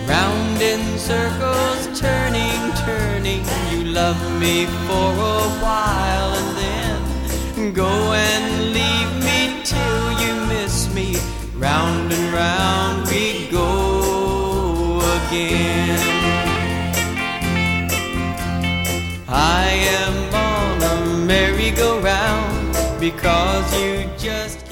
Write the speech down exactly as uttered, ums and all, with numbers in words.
Round in circles, turning, turning. You love me for a while and then go and leave me till you miss me. Round and round we go again. I am on a merry-go-round because you just